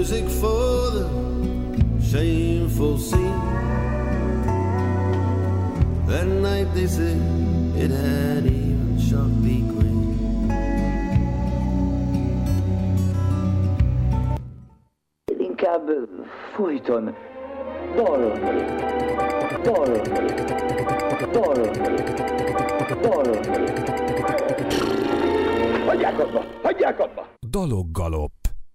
music for the shameful scene. That night they said it had even Sharpie Queen. Inkább folyton dalolni. Hagyják abba! Daloggalop.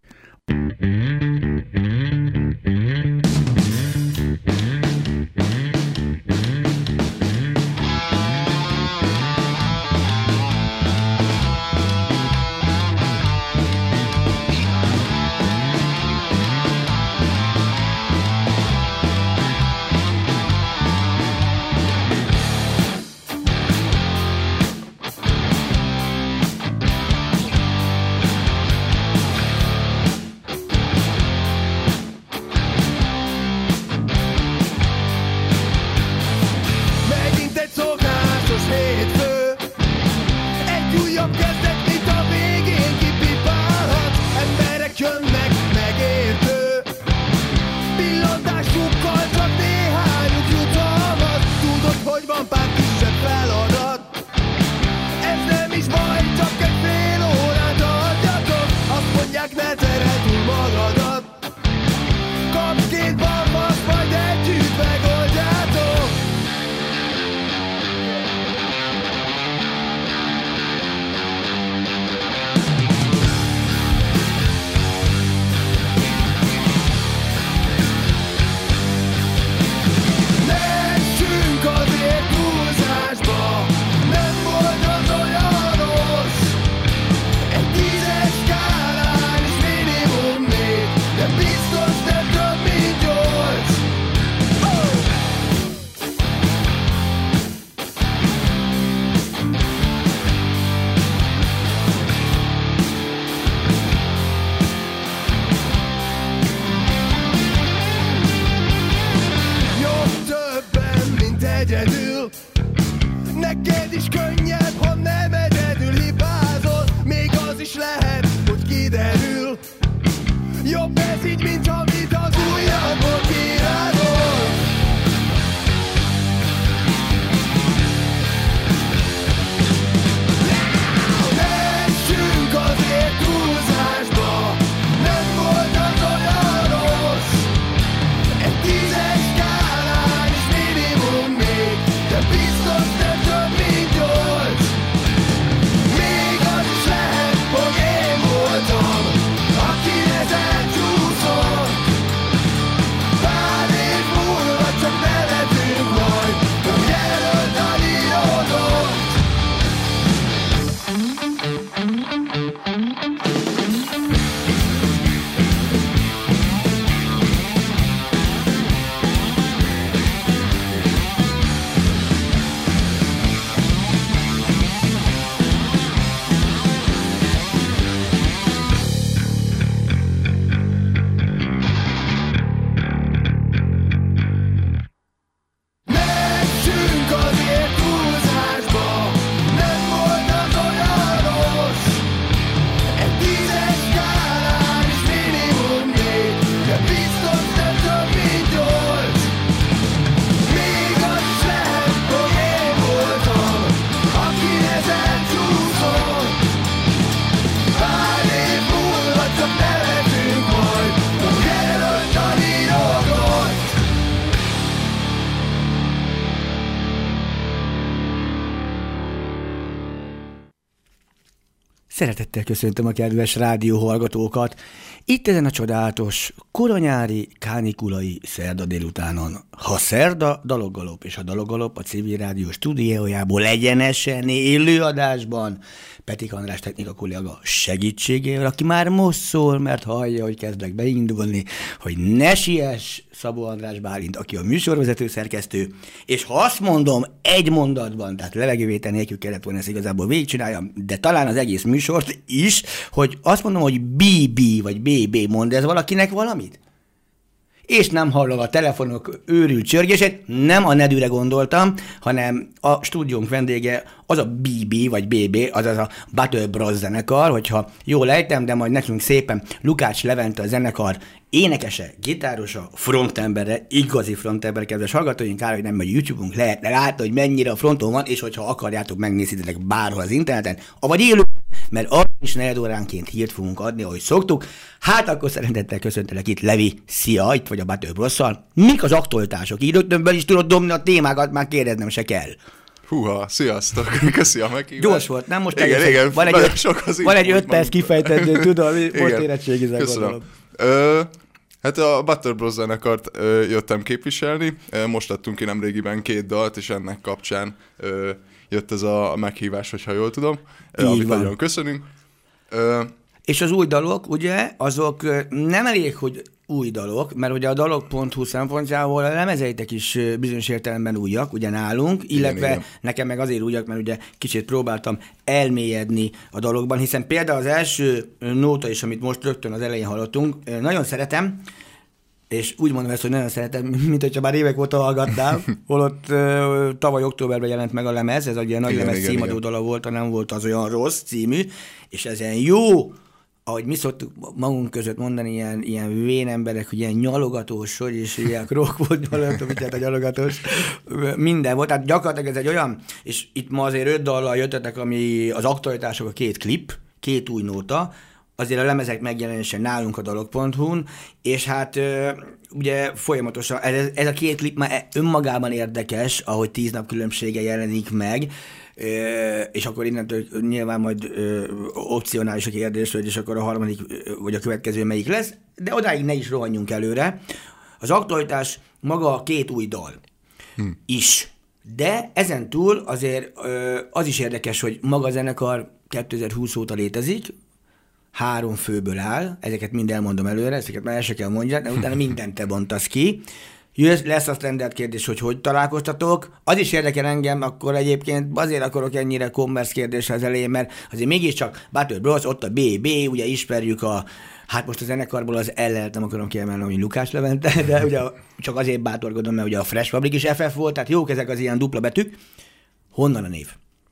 Szeretettel köszöntöm a kedves rádióhallgatókat. Itt ezen a csodálatos, koronyári, kánikulai szerda délutánon. Ha szerda, Daloggalop, és a Daloggalop a Civil Rádió stúdiójából egyenesen élőadásban Petik András technika kolléga segítségével, aki már most szól, mert hallja, hogy kezdek beindulni, hogy ne siess, Szabó András Bálint, aki a műsorvezető szerkesztő, és ha azt mondom egy mondatban, tehát levegővétel nélkül kellett volna ezt igazából végigcsináljam, de talán az egész műsort is, hogy azt mondom, hogy BB vagy BB, mond ez valakinek valamit? és nem hallom a telefonok őrült csörgését, nem a Nedűre gondoltam, hanem a stúdiónk vendége az a BB, vagy BB, azaz a Battle Bros zenekar, hogyha jól ejtem, de majd nekünk szépen Lukács Levente a zenekar énekese, gitárosa, frontembere, igazi frontember, kedves hallgatóink, kár, hogy nem megy YouTube-unk, lehetne látni, hogy mennyire a fronton van, és hogyha akarjátok, megnézitek bárhol az interneten, avagy élő, mert arra is 4 óránként hírt fogunk adni, ahogy szoktuk. Hát akkor szeretettel köszöntelek itt, Levi, szia, itt vagy a Battle Bros-szal. Mik az aktualitások? Így rögtön is tudod dobni a témákat, már kérdeznem se kell. Húha, sziasztok, köszi a meghívást. Gyors volt, nem? Most igen, van egy 5 perc kifejtendő, tudom, most érettségizek, gondolom. Hát a Battle Bros zenekart jöttem képviselni, most adtunk ki nemrégiben 2 dalt, és ennek kapcsán jött ez a meghívás, hogyha jól tudom, amit nagyon köszönünk. És az új dalok, ugye, azok nem elég, hogy új dalok, mert ugye a dalok.hu szempontjából a lemezeitek is bizonyos értelemben újak, ugye nálunk, illetve igen. Nekem meg azért újak, mert ugye kicsit próbáltam elmélyedni a dalokban, hiszen például az első nóta is, amit most rögtön az elején hallottunk, nagyon szeretem, és úgy mondom ezt, hogy nagyon szeretem, mint hogyha már évek óta hallgatnám, holott tavaly októberben jelent meg a lemez, ez egy nagy lemez címadó dala volt, nem volt az olyan rossz című, és ezen jó, ahogy mi szoktuk magunk között mondani, ilyen vén emberek, hogy ilyen nyalogatós, hogy és ilyen krók volt, a nyalogatós, minden volt, tehát gyakorlatilag ez egy olyan, és itt ma azért 5 dallal jöttetek, ami az aktualitások, a 2 klip, 2 új nóta, azért a lemezek megjelenése nálunk a dalok.hu-n, és hát ugye folyamatosan, ez a 2 klip már önmagában érdekes, ahogy 10 nap különbsége jelenik meg, és akkor innentől nyilván majd opcionális a kérdés, hogy és akkor a harmadik vagy a következő melyik lesz, de odáig ne is rohanjunk előre. Az aktualitás maga a 2 új dal is, de ezen túl azért az is érdekes, hogy maga a zenekar 2020 óta létezik, 3 főből áll, ezeket mind elmondom előre, ezeket már el se kell mondjak, de utána mindent te bontasz ki. Lesz a standard kérdés, hogy találkoztatok. Az is érdekel engem, akkor egyébként azért akarok ennyire commerce kérdés az elején, mert azért mégiscsak Battle Bros, ott a BB, ugye ismerjük hát most a zenekarból az L-et nem akarom kiemelni, hogy Lukács Levente, de ugye csak azért bátorkodom, mert ugye a Fresh Fabric is FF volt, tehát jók ezek az ilyen dupla betűk. Honnan a név?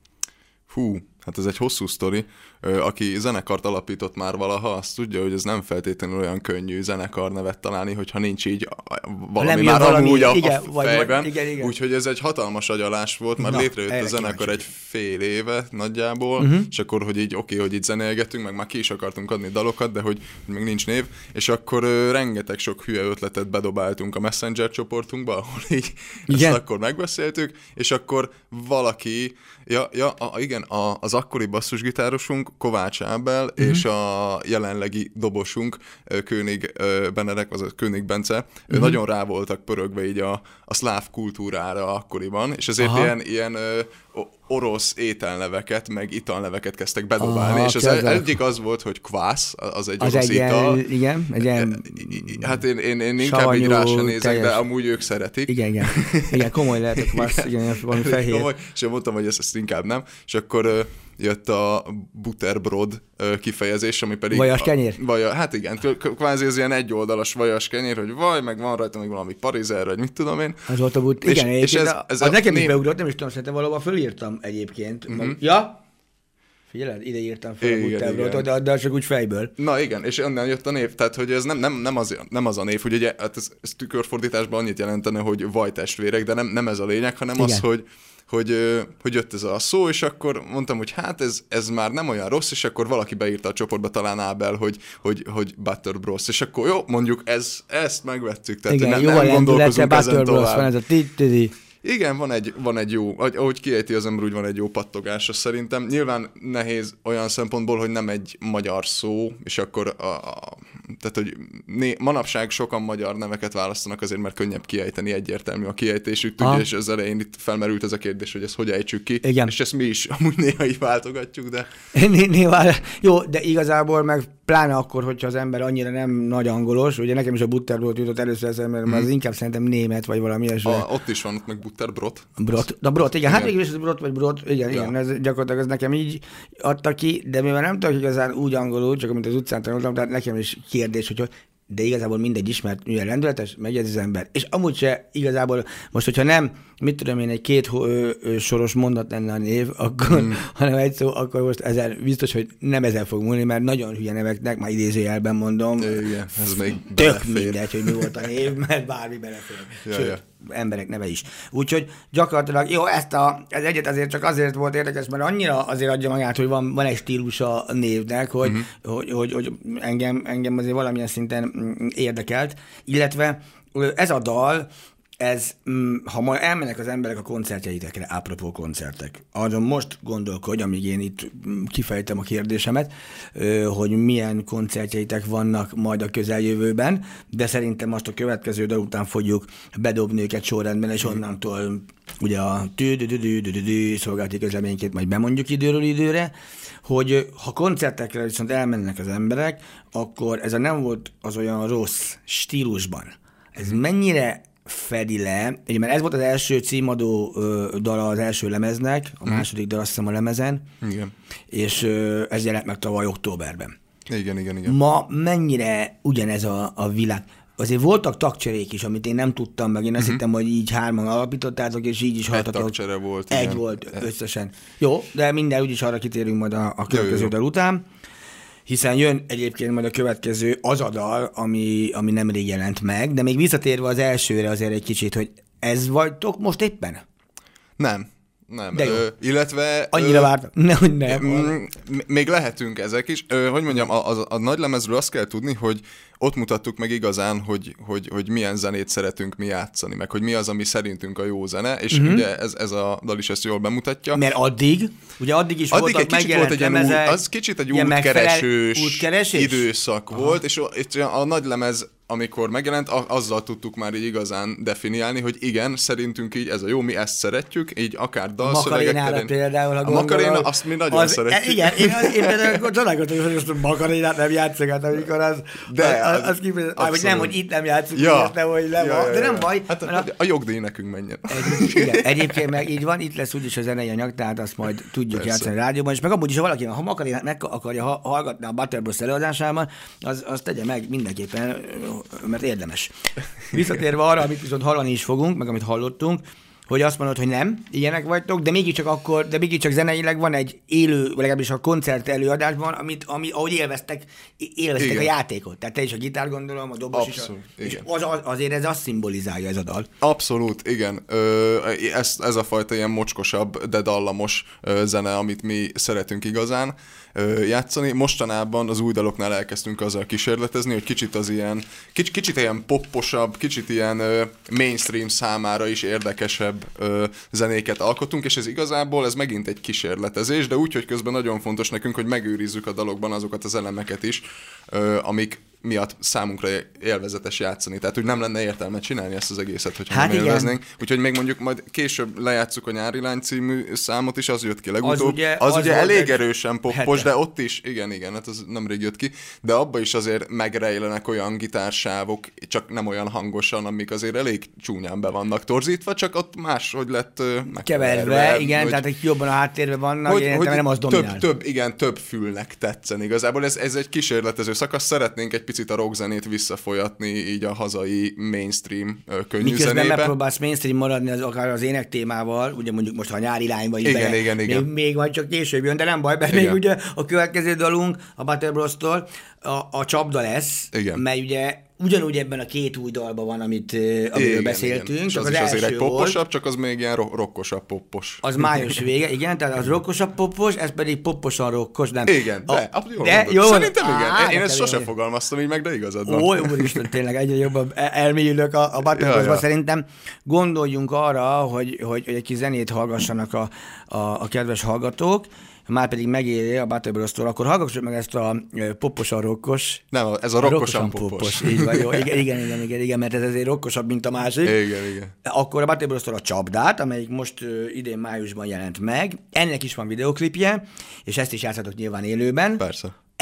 Hú, hát ez egy hosszú sztori. Aki zenekart alapított már valaha, azt tudja, hogy ez nem feltétlenül olyan könnyű zenekar nevet találni, hogyha nincs így valami már amúgy a fejben. Igen. Úgyhogy ez egy hatalmas agyalás volt, már létrejött a zenekar egy fél éve nagyjából, és akkor, hogy így hogy itt zenélgetünk, meg már ki is akartunk adni dalokat, de hogy még nincs név, és akkor rengeteg sok hülye ötletet bedobáltunk a Messenger csoportunkba, ahol így ezt akkor megbeszéltük, és akkor valaki, az akkori basszusgitárosunk, Kovács Ábel, és a jelenlegi dobosunk, König Benedek, azaz König Bence, nagyon rá voltak pörögve így a szláv kultúrára akkoriban, és ezért ilyen orosz ételneveket, meg italneveket kezdtek bedobálni, és az egyik az volt, hogy kvász, az egy orosz ital. Igen, egy ilyen hát én inkább így rá sem nézek, de amúgy ők szeretik. Igen, komoly lehet a kvász, igen, valami fehér. Komoly, és én mondtam, hogy ezt inkább nem, és akkor jött a butterbrod kifejezés, ami pedig... Vajas kenyér? Hát igen, kvázi ez ilyen egyoldalas vajas kenyér, hogy meg van rajta még valami parizer, vagy mit tudom én. Az volt a igen, és ez nekem is beugrott, nem is tudom, szerintem valóban fölírtam egyébként. Ja? Figyeled, ide írtam fel a butterbrodot, de csak úgy fejből. Na igen, és onnan jött a név, tehát hogy ez nem az a név, hogy ugye, hát ez tükörfordításban annyit jelentene, hogy vajtestvérek, de nem ez a lényeg, hanem igen. Az, hogy jött ez a szó, és akkor mondtam, hogy hát ez már nem olyan rossz, és akkor valaki beírta a csoportba, talán Ábel, hogy Battle Bros. És akkor jó, mondjuk ezt megvettük, tehát igen, nem gondolkozunk ezen tovább. Van ez a igen, van egy jó, ahogy kiejti az ember, úgy van egy jó pattogása szerintem. Nyilván nehéz olyan szempontból, hogy nem egy magyar szó, és akkor tehát, hogy manapság sokan magyar neveket választanak azért, mert könnyebb kiejteni, egyértelmű a kiejtésük, tudja, és az elején itt felmerült ez a kérdés, hogy ezt hogy ejtsük ki, igen. És ezt mi is amúgy néha így váltogatjuk, de... Jó, de igazából meg pláne akkor, hogyha az ember annyira nem nagy angolos, ugye nekem is a butterbrot jutott először eszembe, mert az inkább szerintem német, vagy valami ilyesmi. Ott is van, ott meg butterbrot. Brot, igen. Hát mégis ez brot vagy brot, igen, ez gyakorlatilag ez nekem így adta ki, de mivel nem tudok igazán úgy angolul, csak amit az utcán tanultam, tehát nekem is kérdés, hogy de igazából mindegy ismert, mivel rendületes, megjegyzi az ember. És amúgy se igazából, most, hogyha nem, mit tudom én, egy 2 soros mondat lenne a név, akkor, hanem egy szó, akkor most ezzel biztos, hogy nem ezzel fog múlni, mert nagyon hülye neveknek, már idézőjelben mondom. Igen, ez még tök mindegy, hogy mi volt a név, mert bármi belefér. Sőt, emberek neve is. Úgyhogy gyakorlatilag, jó, ez egyet azért csak azért volt érdekes, mert annyira azért adja magát, hogy van egy stílus a névnek, hogy engem azért valamilyen szinten érdekelt, illetve ez a dal, ha ma elmennek az emberek a koncertjeitekre, apropó koncertek, azon most gondolkodj, amíg én itt kifejtem a kérdésemet, hogy milyen koncertjeitek vannak majd a közeljövőben, de szerintem most a következő dal után fogjuk bedobni őket sorrendben, és onnantól ugye a szolgálati közleményként majd bemondjuk időről időre, hogy ha koncertekre viszont elmennek az emberek, akkor ez nem volt az olyan rossz stílusban. Ez mennyire fedi le, ugye, mert ez volt az első címadó dala az első lemeznek, a második dal azt hiszem a lemezen, igen. És ez jelent meg tavaly októberben. Igen. Ma mennyire ugyanez a világ? Azért voltak tagcserék is, amit én nem tudtam meg, én azt hittem, hogy így 3 alapítottátok, és így is haltatok. Egy tagcsere volt. Egy igen. volt összesen. Jó, de minden úgyis arra kitérünk majd a következő dal után. Hiszen jön egyébként majd a következő az a dal, ami nemrég jelent meg, de még visszatérve az elsőre azért egy kicsit, hogy ez vagytok most éppen? Nem. De jó. Illetve... Annyira vártam. Nehogy nem. Még lehetünk ezek is. Hogy mondjam, a nagy lemezről azt kell tudni, hogy ott mutattuk meg igazán, hogy milyen zenét szeretünk mi játszani, meg hogy mi az, ami szerintünk a jó zene, és ugye ez a dal is ezt jól bemutatja. Mert addig is voltak megjelent lemezek. Az kicsit egy útkeresős időszak volt, és a nagy lemez, amikor megjelent, azzal tudtuk már így igazán definiálni, hogy igen, szerintünk így ez a jó, mi ezt szeretjük, így akár dalszövegek terén. Például, a Makaréna, azt mi nagyon szeretjük. Igen, én például csodálkoztam, hogy most a Makarénát nem játszogat, amikor az hogy nem, hogy itt nem játszunk, hogy de nem baj. Hát a jogdíj nekünk menjen. Egyébként meg így van, itt lesz úgyis a zenei anyag, tehát azt majd tudjuk játszani a rádióban, és meg abban is, ha valaki, ha Makarénát meg akarja hallgatni a Butter Bros előadásában, az tegye meg mindenképpen, mert érdemes. Visszatérve arra, amit viszont hallani is fogunk, meg amit hallottunk, hogy azt mondod, hogy nem, ilyenek vagytok, de mégiscsak zeneileg van egy élő, vagy legalábbis a koncert előadásban, ahogy élveztek a játékot. Tehát te is a gitár, gondolom, a dobos is. És azért ez azt szimbolizálja, ez a dal. Abszolút, igen. Ez a fajta ilyen mocskosabb, de dallamos zene, amit mi szeretünk igazán játszani. Mostanában az új daloknál elkezdtünk azzal kísérletezni, hogy kicsit ilyen popposabb, kicsit ilyen mainstream számára is érdekesebb zenéket alkotunk, és ez megint egy kísérletezés, de úgy, hogy közben nagyon fontos nekünk, hogy megőrizzük a dalokban azokat az elemeket is, amik miatt számunkra élvezetes játszani. Tehát, hogy nem lenne értelme csinálni ezt az egészet, hogyha nem élveznénk. Úgyhogy még mondjuk majd később lejátszuk a Nyári Lány című számot is, az jött ki legutóbb. Az ugye elég erősen poppos, de ott is, igen, hát az nemrég jött ki, de abba is azért megrejlenek olyan gitársávok, csak nem olyan hangosan, amik azért elég csúnyán be vannak torzítva, csak ott máshogy lett keverve, igen, tehát jobban a háttérben vannak, hogy nem az dominál. Több fülnek tetszen igazából. Ez egy kísérletező szakasz, szeretnénk egy picit a rockzenét visszafolyatni így a hazai mainstream könnyű miközben zenébe. Miközben megpróbálsz mainstream maradni akár az ének témával, ugye mondjuk most a Nyári Lányba is igen. Még majd csak később jön, de nem baj, mert még ugye a következő dalunk a Butter Bros-tól a Csapda lesz, mely ugye ugyanúgy ebben a 2 új dalban van, amiről beszéltünk. Igen. Csak az azért egy popposabb, csak az még ilyen rockosabb poppos. Az május vége, igen, tehát az rockosabb poppos, ez pedig popposan rokkos, nem. Igen, jó. Szerintem igen. Én ezt sose fogalmaztam így meg, de igazad van. Ó, úristen, tényleg egyre jobban elmélyülök a Butterboxba. Szerintem gondoljunk arra, hogy egy kis zenét hallgassanak a kedves hallgatók, már pedig megéri a Butter Bros-tól, akkor hallgassuk meg ezt a popposan rokkos. Nem, ez a rokkosan poppos. Így van, jó. Igen, mert ez azért rokkosabb, mint a másik. Igen. Akkor a Butter Bros-tól a Csapdát, amelyik most idén májusban jelent meg. Ennek is van videoklipje, és ezt is játszhatok nyilván élőben. Persze.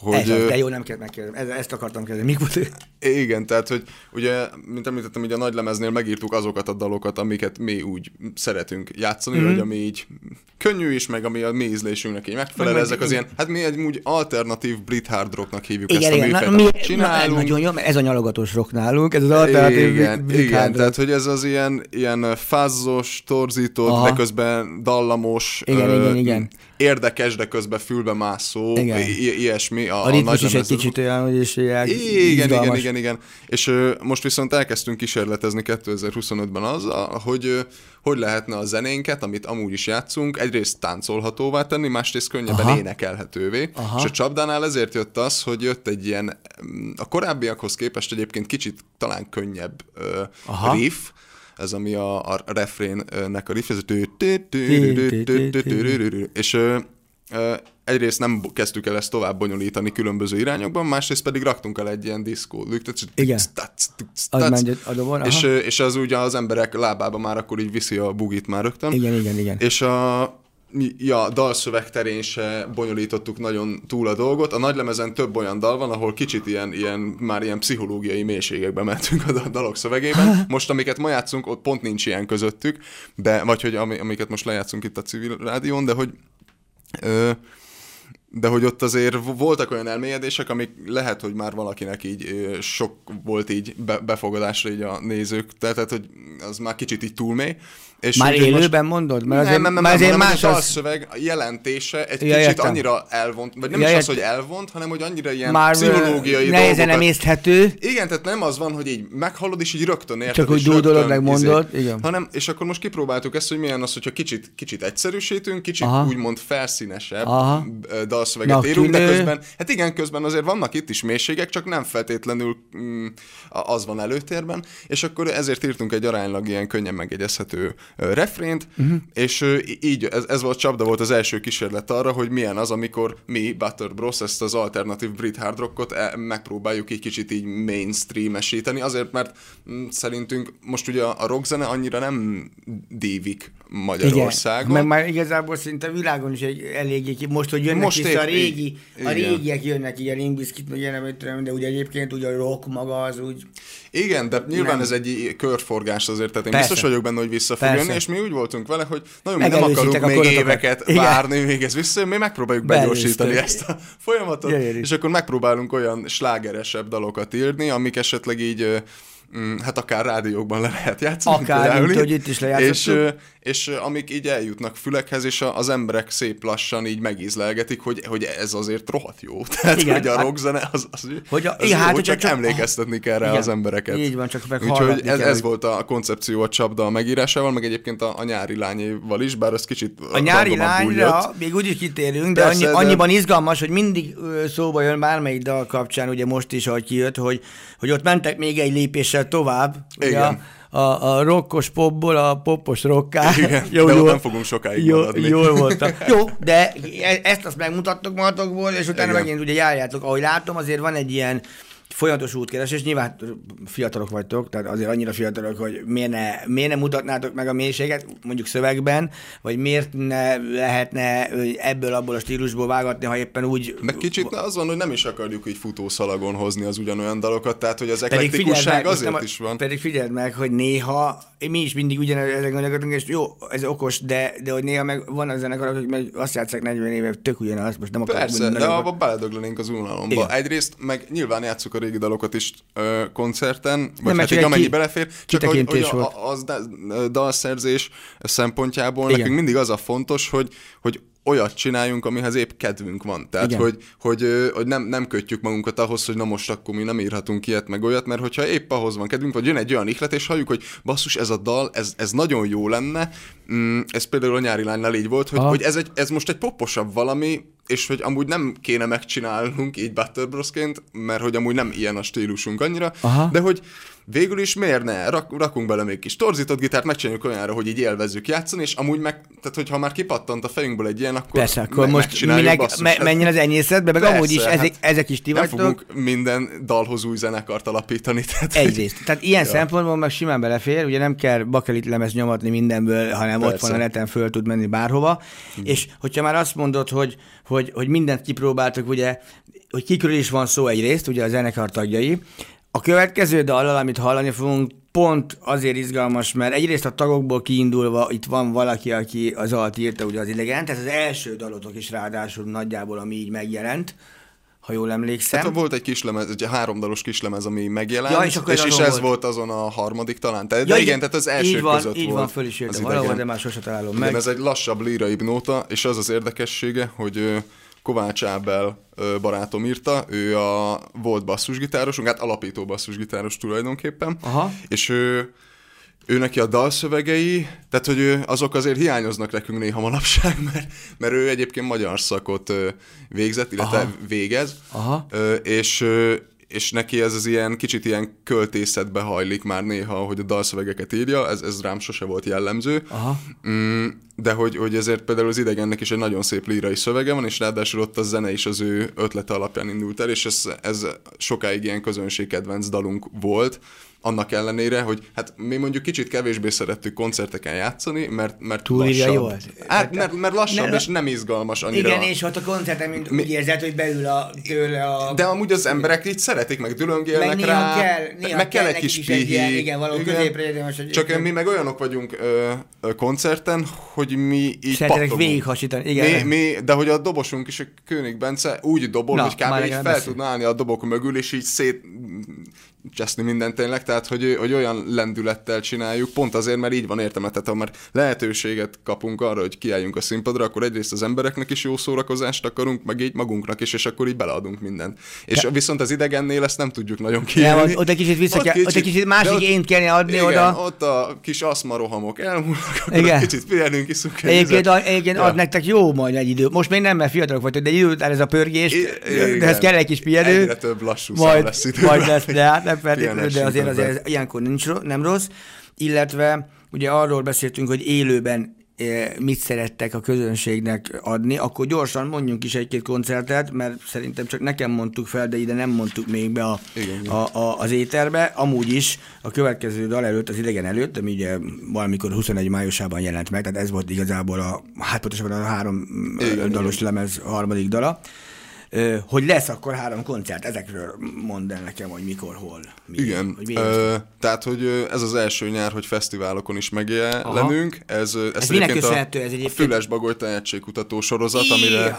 hogy... De jó, nem kell megkérdezni. Ezt akartam kérdezni. Igen, tehát, hogy ugye, mint említettem, így a nagylemeznél megírtuk azokat a dalokat, amiket mi úgy szeretünk játszani, vagy ami így könnyű is, meg ami a mi ízlésünknek így megfelel. Ezek az ilyen, hát mi egy úgy alternatív brit hard rocknak hívjuk ezt a műfajt, amit csinálunk. Nagyon jó, ez a nyalogatós rock nálunk, ez az alternatív brit hard rock. Tehát, hogy ez az ilyen fázzos, torzított, de közben dallamos, igen. érdekes, de közben fülbe mászó, ilyesmi. A ritmus is egy kicsit olyan, hogy is igen. És most viszont elkezdtünk kísérletezni 2025-ben azzal, hogy lehetne a zenénket, amit amúgy is játszunk, egyrészt táncolhatóvá tenni, másrészt könnyebben énekelhetővé. És a Csapdánál ezért jött az, hogy jött egy ilyen, a korábbiakhoz képest egyébként kicsit talán könnyebb riff, ez ami a refrénnek a riff, ez és egyrészt nem kezdtük el ezt tovább bonyolítani különböző irányokban, másrészt pedig raktunk el egy ilyen diszkót. Igen. És az ugye az emberek lábába már akkor így viszi a bugit már rögtön. Igen. És a dalszöveg terén se bonyolítottuk nagyon túl a dolgot. A nagylemezen több olyan dal van, ahol kicsit már ilyen pszichológiai mélységekbe mentünk a dalok szövegében. Most, amiket ma játszunk, ott pont nincs ilyen közöttük, vagy hogy amiket most lejátszunk itt a Civil Rádión, de hogy ott azért voltak olyan elmélyedések, amik lehet, hogy már valakinek így sok volt így befogadásra így a nézők, tehát hogy az már kicsit így túl mély. És már élőben mondod? Mert nem, azért más a dalszöveg jelentése egy kicsit annyira elvont, vagy nem is az, hogy elvont, hanem hogy annyira ilyen már pszichológiai dolgokat. Nehezen emészthető. Igen, tehát nem az van, hogy így meghallod, és így rögtön érted. Csak hogy dúdolod, megmondod. Hanem, és akkor most kipróbáltuk ezt, hogy milyen az, hogyha kicsit egyszerűsítünk, kicsit úgymond felszínesebb dalszöveget érünk, de közben, hát igen, közben azért vannak itt is mélységek, csak nem feltétlenül az van előtérben, és akkor ezért írtunk egy aránylag ilyen könnyen megjegyezhető refrént, és így ez volt Csapda volt az első kísérlet arra, hogy milyen az, amikor mi, Butter Bros, ezt az alternatív brit hard rockot megpróbáljuk így kicsit így mainstream-esíteni, azért, mert szerintünk most ugye a rockzene annyira nem dívik Magyarországon. Igen, meg már igazából szinte a világon is eléggé most, hogy jönnek vissza a régiek jönnek, így a Limp Bizkit, de ugye egyébként ugye a rock maga az úgy... Igen, de nyilván ez egy körforgás azért, tehát én biztos vagyok benne, hogy vissza fog jönni, és mi úgy voltunk vele, hogy nagyon mi nem akarunk még éveket várni, még ez visszajön, mi megpróbáljuk begyorsítani ezt a folyamatot, és akkor megpróbálunk olyan slágeresebb dalokat írni, amik esetleg így hát akár rádiókban le lehet játszani. Akár, mint hogy itt is lejátszottuk. És amik így eljutnak fülekhez, és az emberek szép lassan így megízlelgetik, hogy ez azért rohadt jó. Tehát, igen, hogy a rockzene az jó, csak emlékeztetni kell rá az embereket. Így van, csak meg úgyhogy ez volt a koncepció a Csapda megírásával, meg egyébként a nyári lányéval is, bár az kicsit a nyári lányra még úgy is kitérünk, de annyiban izgalmas, hogy mindig szóba jön bármelyik dal kapcsán, ugye most is, ahogy kijött, hogy ott mentek még egy lépéssel tovább. Igen. A rockos popból a popos rocká. Igen, jó, de nem fogunk sokáig maradni. Jól voltam. Jó, de ezt azt megmutattok magatokból, és utána megint ugye járjátok. Ahogy látom, azért van egy ilyen folyamatos útkeresés, nyilván fiatalok vagytok, tehát azért annyira fiatalok, hogy miért ne mutatnátok meg a mélységet, mondjuk szövegben, vagy miért ne lehetne ebből-abból a stílusból vágatni, ha éppen úgy... Meg kicsit az van, hogy nem is akarjuk így futószalagon hozni az ugyanolyan dalokat, tehát hogy az eklektikusság azért is van. Pedig figyeld meg, hogy néha, mi is mindig ugyanezek gondolkodunk, és jó, ez okos, de hogy néha meg van a zenekarok, akik meg azt játsszák 40 éve, tök ugyanaz, most nem akarok. Persze, de abba beledöglenénk az unalomba. Egyrészt, meg nyilván játsszuk a régi dalokat is koncerten, vagy hát így amennyi belefér, csak hogy az dalszerzés szempontjából nekünk mindig az a fontos, hogy olyat csináljunk, amihez épp kedvünk van. Tehát, hogy nem kötjük magunkat ahhoz, hogy na most akkor mi nem írhatunk ilyet, meg olyat, mert hogyha épp ahhoz van kedvünk, vagy jön egy olyan ihlet, és halljuk, hogy basszus, ez a dal, ez nagyon jó lenne. Ez például a nyári lánynál így volt, hogy ez most egy poposabb valami, és hogy amúgy nem kéne megcsinálnunk így Butter Brosként, mert hogy amúgy nem ilyen a stílusunk annyira, de hogy végül is miért ne? Rakunk bele még kis torzított gitárt, megcsináljuk olyanra, hogy így élvezzük játszani, és amúgy tehát hogyha már kipattant a fejünkből egy ilyen, akkor persze, akkor most menjen az enyészetbe, meg amúgy is ezek is ti vagytok. Nem fogunk minden dalhoz új zenekart alapítani. Tehát egyrészt. Tehát ilyen szempontból meg simán belefér, ugye nem kell bakelit lemez nyomatni mindenből, hanem persze. Ott van a neten, föl tud menni bárhova, és hogyha már azt mondod, hogy hogy mindent kipróbáltuk, ugye, hogy kikről is van szó egyrészt, ugye a zenekar tagjai. A következő dallal, amit hallani fogunk, pont azért izgalmas, mert egyrészt a tagokból kiindulva itt van valaki, aki az alt írta, ugye az idegen, tehát az első dalotok is ráadásul nagyjából, ami így megjelent, ha jól emlékszem. Hát volt egy kislemez, egy 3 dalos kislemez, ami megjelent, és ez volt azon a harmadik talán. De igen, tehát az első között volt. Így van, föl is írtam valahol, de már sose találom meg. Igen, ez egy lassabb, líraibb nóta, és az érdekessége, hogy Kovács Ábel barátom írta, ő volt basszusgitárosunk, hát alapító basszusgitáros tulajdonképpen, és ő neki a dalszövegei, tehát hogy azok azért hiányoznak nekünk néha manapság, mert ő egyébként magyar szakot végzett, illetve végez, és neki ez az ilyen kicsit ilyen költészetbe hajlik már néha, hogy a dalszövegeket írja, ez rám sose volt jellemző, de hogy ezért például az idegennek is egy nagyon szép lírai szövege van, és ráadásul ott a zene is az ő ötlete alapján indult el, és ez sokáig ilyen közönségkedvenc dalunk volt, annak ellenére, hogy hát mi mondjuk kicsit kevésbé szerettük koncerteken játszani, mert lassabb. Hát, mert lassabb, és nem izgalmas annyira. Igen, és ott a koncerten úgy érzed, hogy beül tőle a... De amúgy az emberek így szeretik, meg dülöngélnek meg rá. Néha kell egy kis pihi. Igen, valahol középre érdemes. Csak mi meg olyanok vagyunk koncerten, hogy mi így szeretek végighasítani. Igen. De hogy a dobosunk is, a König Bence úgy dobol, hogy kb. Így fel tudna állni a dobok mögül, és így cseszni mindent tényleg, tehát hogy olyan lendülettel csináljuk, pont azért, mert így van értelme, tehát ha már lehetőséget kapunk arra, hogy kiálljunk a színpadra, akkor egyrészt az embereknek is jó szórakozást akarunk, meg így magunknak is, és akkor így beleadunk mindent. És viszont az idegennél ezt nem tudjuk nagyon kiélni. Ott egy kicsit ott egy kicsit másik ént kellene adni igen, oda. Ott a kis aszmarohamok elmúlnak, akkor egy kicsit pihenünk, iszunk. Egyébként ad nektek jó majd egy idő. Most még nem, mert fiatalok vagytok, de idő után ez a pörgés, de ez kell egy kis pihenő. Egyre több lassú szám lesz idő. Majd lesz, de hát nem feltétlenül, de azért ilyenkor nem rossz. Illetve ugye arról beszéltünk, hogy élőben mit szerettek a közönségnek adni, akkor gyorsan mondjunk is egy-két koncertet, mert szerintem csak nekem mondtuk fel, de ide nem mondtuk még be az éterbe. Amúgy is a következő dal előtt, az idegen előtt, ami ugye valamikor 21 májusában jelent meg, tehát ez volt igazából pontosabban a 3 dalos lemez harmadik dala. Hogy lesz akkor 3 koncert, ezekről mondd el nekem, hogy mikor, hol. Igen, tehát, hogy ez az első nyár, hogy fesztiválokon is megjelenünk. Ez minek köszönhető? Ez a Füles Bagoly tehetségkutató sorozat, amire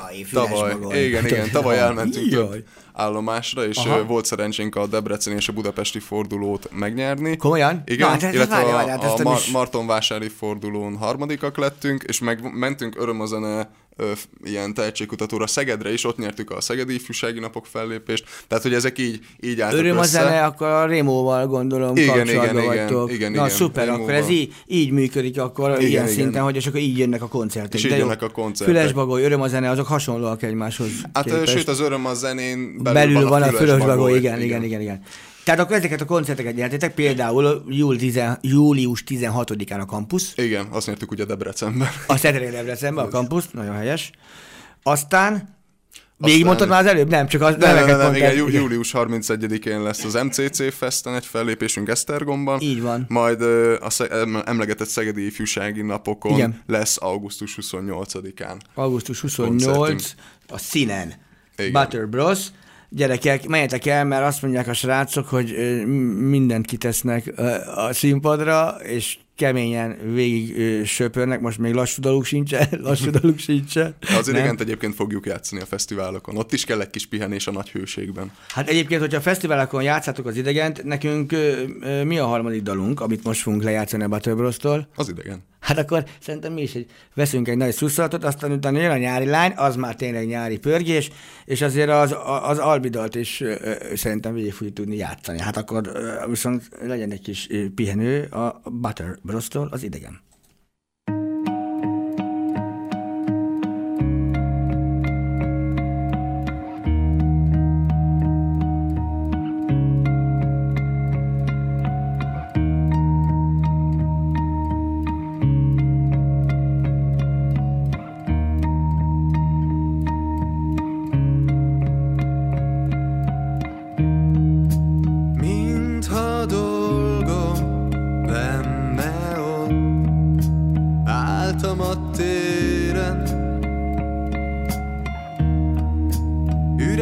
tavaly elmentünk állomásra, és volt szerencsénk a debreceni és a budapesti fordulót megnyerni. Komolyan? Igen, illetve a Martonvásári fordulón harmadikak lettünk, és mentünk Öröm a zene ilyen tehetségkutatóra Szegedre is, ott nyertük a Szegedi Ifjúsági Napok fellépést, tehát hogy ezek így álltak Öröm össze. a zene, akkor a Rémóval gondolom kapcsolatban vagytok. Igen, szuper, Rémóval. Akkor ez így működik akkor ilyen szinten, hogy és akkor így jönnek a koncertek. És így jönnek a koncertek. Füles Bagoly, Öröm a zene, azok hasonlóak egymáshoz képest. Sőt, az Öröm a zenén belül van a Füles Bagoly, igen. Tehát akkor ezeket a koncerteket nyertétek, például július 16-án a Campus. Igen, azt nyertük ugye Debrecenben. Azt nyerték Debrecenben, a Campus, nagyon helyes. Aztán végigmondtad már az előbb? Nem, csak az neveket mondtad. Igen, július 31-én lesz az MCC Festen egy fellépésünk Esztergomban. Így van. Majd emlegetett Szegedi Ifjúsági Napokon lesz augusztus 28-án. Augusztus 28 a Színen. Butter Bros. Gyerekek, menjetek el, mert azt mondják a srácok, hogy mindent kitesznek a színpadra, és keményen végig söpörnek, most még lassú daluk sincsen. Az idegent egyébként fogjuk játszani a fesztiválokon. Ott is kell egy kis pihenés a nagy hőségben. Hát egyébként, hogyha a fesztiválokon játszátok az idegent, nekünk mi a harmadik dalunk, amit most fogunk lejátszani a Butter Bros-tól? Az idegen. Hát akkor szerintem mi is veszünk egy nagy szuszalatot, aztán utána jön a nyári lány, az már tényleg nyári pörgés, és azért az albidalt is szerintem végig fogjuk tudni játszani. Hát akkor viszont legyen egy kis pihenő a Butter Bros-tól, az idegen.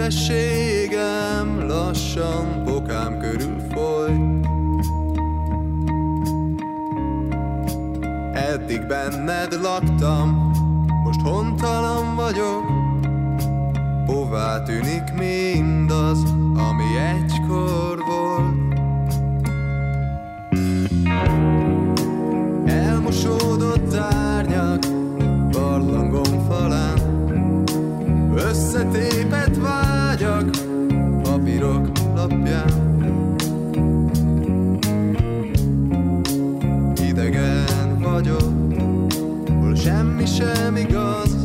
édességem lassan bokám körül folyt. Eddig benned laktam, most hontalan vagyok. Hová tűnik mindaz, ami egykor volt? Elmosódott árnyak barlangom falán, összetépett vágyak papírok lapján. Idegen vagyok, hol semmi sem igaz,